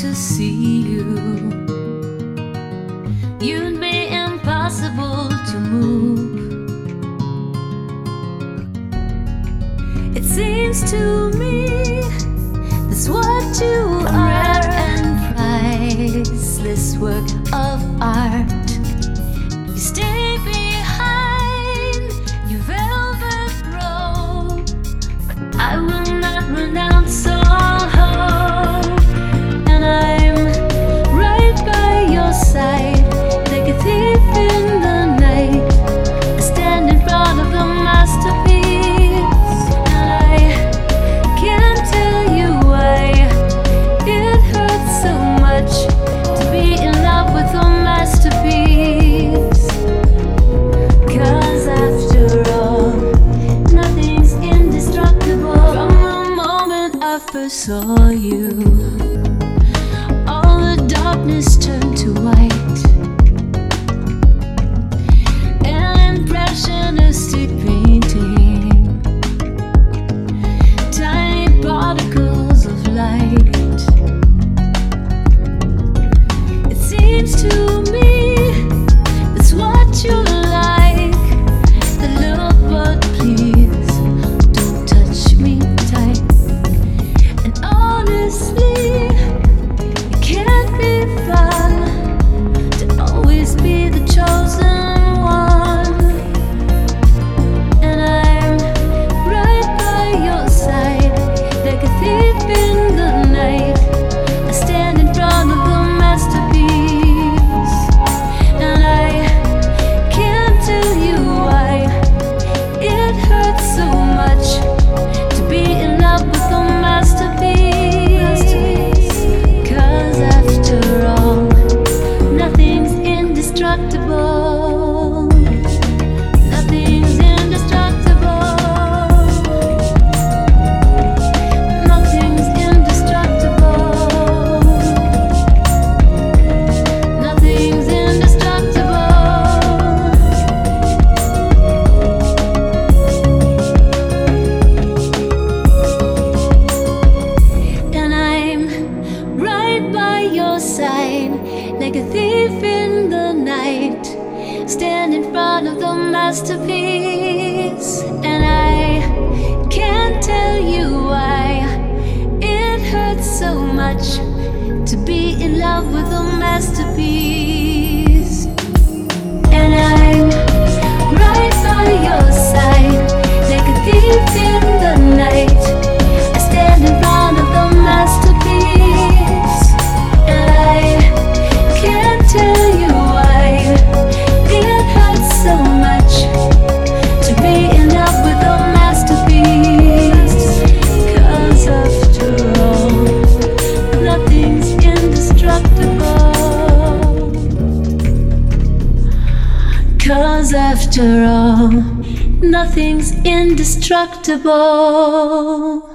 to see you. You'd be impossible to move. It seems to me that's what you are, rare and priceless work of art. You stay behind your velvet robe, but I will not renounce all hope. And I'm right by your side, like a thief in the night. I stand in front of the masterpiece, and I can't tell you why it hurts so much to be in love with a masterpiece. 'Cause after all, nothing's indestructible. From the moment I first saw you, all the darkness turned to white. An impressionistic painting, tiny particles of light. It seems to me that's what you like. The little but please don't touch me tight. And honestly, it can't be fun to always be the chosen one. And I'm right by your side, like a thief in the night. I stand in front of the masterpiece, and I can't tell you why it hurts so much to be in love with a masterpiece. 'Cause after all, nothing's indestructible. Nothing's indestructible. Nothing's indestructible. Nothing's indestructible. And I'm right by your side, like a thief in the night. Stand in front of the masterpiece, and I can't tell you why it hurts so much to be in love with a masterpiece. And I'm right by your side, like a thief in the night. I stand in front of the masterpiece, and I can't tell you why it hurts so much to be in love with a masterpiece. 'Cause after all, nothing's indestructible. 'Cause after all, nothing's indestructible.